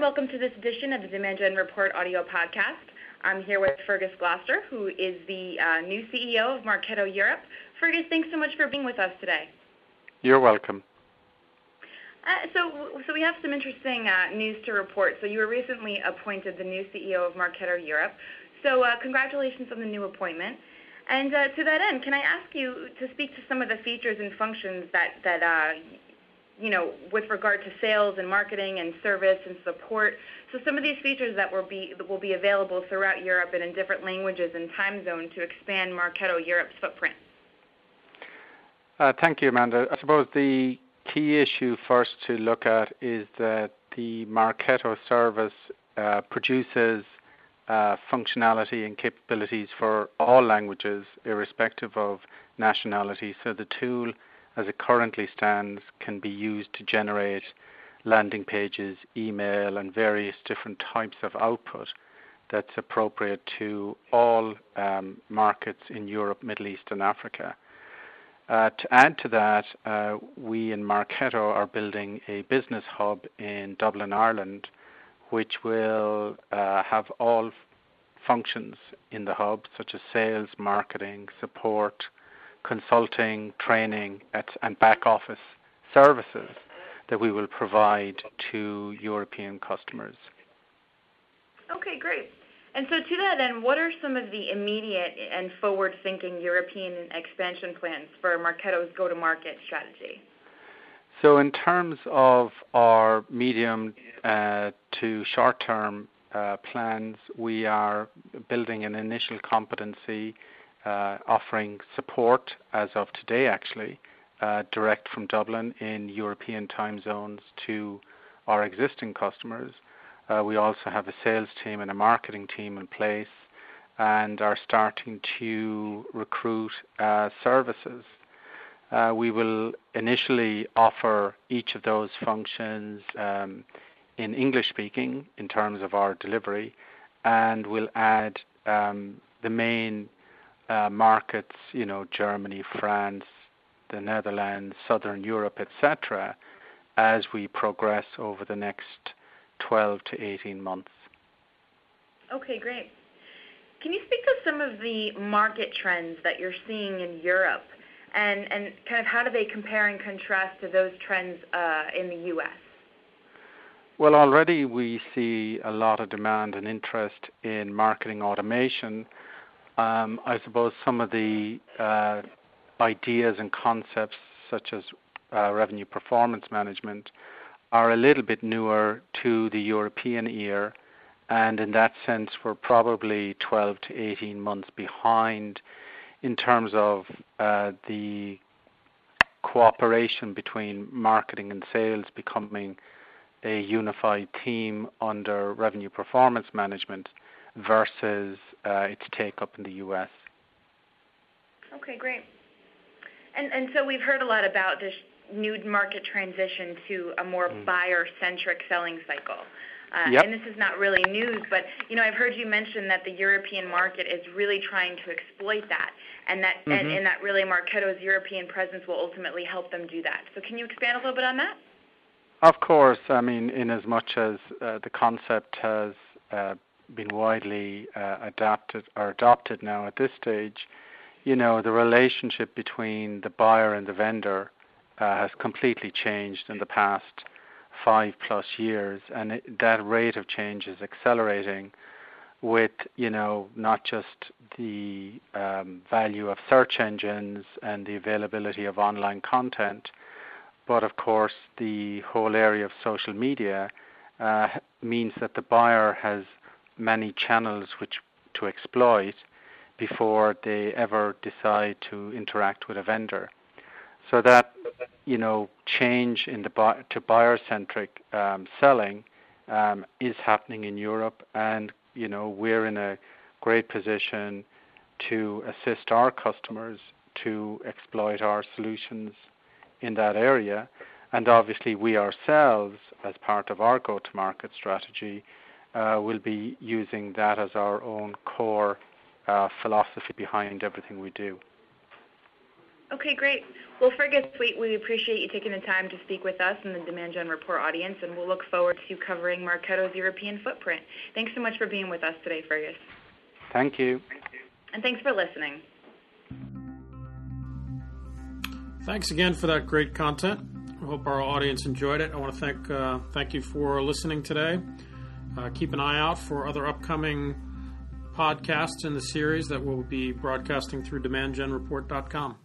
welcome to this edition of the Demand Gen Report audio podcast. I'm here with Fergus Gloucester, who is the new CEO of Marketo Europe. Fergus, thanks so much for being with us today. You're welcome. So we have some interesting news to report. So you were recently appointed the new CEO of Marketo Europe. So congratulations on the new appointment. And to that end, can I ask you to speak to some of the features and functions that with regard to sales and marketing and service and support? So some of these features that will be available throughout Europe and in different languages and time zones to expand Marketo Europe's footprint. Thank you, Amanda. I suppose the key issue first to look at is that the Marketo service produces functionality and capabilities for all languages, irrespective of nationality. So the tool, as it currently stands, can be used to generate landing pages, email, and various different types of output that's appropriate to all markets in Europe, Middle East, and Africa. To add to that, we in Marketo are building a business hub in Dublin, Ireland, which will have all functions in the hub, such as sales, marketing, support, consulting, training, and back office services that we will provide to European customers. Okay, great. And so to that end, what are some of the immediate and forward-thinking European expansion plans for Marketo's go-to-market strategy? So in terms of our medium to short-term plans, we are building an initial competency offering support as of today, actually, direct from Dublin in European time zones to our existing customers. We also have a sales team and a marketing team in place and are starting to recruit services. We will initially offer each of those functions in English speaking in terms of our delivery, and we'll add the main markets, Germany, France, the Netherlands, Southern Europe, etc., as we progress over the next 12 to 18 months. Okay, great. Can you speak to some of the market trends that you're seeing in Europe and kind of how do they compare and contrast to those trends in the U.S.? Well, already we see a lot of demand and interest in marketing automation. I suppose some of the ideas and concepts such as revenue performance management are a little bit newer to the European ear, and in that sense we're probably 12 to 18 months behind in terms of the cooperation between marketing and sales becoming a unified team under revenue performance management versus its take-up in the U.S. Okay, great. And so we've heard a lot about this new market transition to a more buyer-centric selling cycle. Yep. And this is not really news, but I've heard you mention that the European market is really trying to exploit that, and that and that really Marketo's European presence will ultimately help them do that. So can you expand a little bit on that? Of course. I mean, in as much as the concept has been widely adopted now at this stage, the relationship between the buyer and the vendor has completely changed in the past 5+ years, and that rate of change is accelerating with, not just the value of search engines and the availability of online content, but of course the whole area of social media means that the buyer has many channels to exploit before they ever decide to interact with a vendor. So that, change in to buyer-centric selling is happening in Europe, and, we're in a great position to assist our customers to exploit our solutions in that area. And obviously we ourselves, as part of our go-to-market strategy, will be using that as our own core philosophy behind everything we do. Okay, great. Well, Fergus, we appreciate you taking the time to speak with us and the Demand Gen Report audience, and we'll look forward to covering Marketo's European footprint. Thanks so much for being with us today, Fergus. Thank you. And thanks for listening. Thanks again for that great content. I hope our audience enjoyed it. I want to thank you for listening today. Keep an eye out for other upcoming podcasts in the series that we'll be broadcasting through demandgenreport.com.